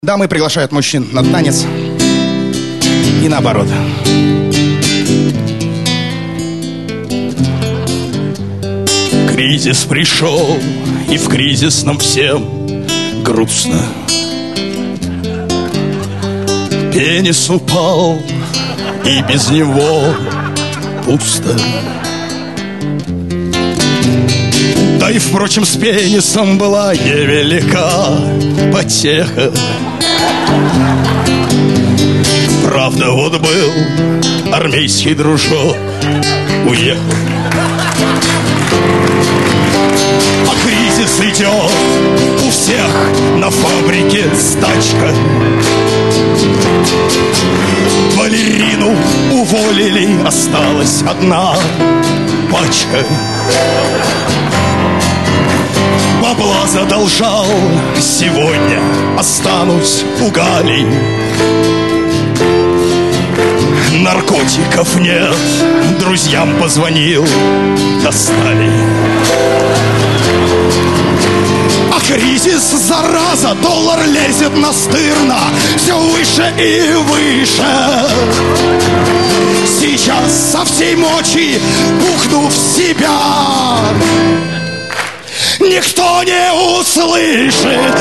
Дамы приглашают мужчин на танец. И наоборот. Кризис пришел, и в кризис нам всем грустно. Пенис упал, и без него пусто. Да и, впрочем, с пенисом была невелика потеха. Правда, вот был армейский дружок, уехал. А кризис идет у всех на фабрике стачка. Балерину уволили, осталась одна пачка. Бабла задолжал, сегодня останусь у Гали. Наркотиков нет, друзьям позвонил, достали. А кризис, зараза, доллар лезет настырно, все выше и выше. Сейчас со всей мочи бухну в себя. Никто не услышит,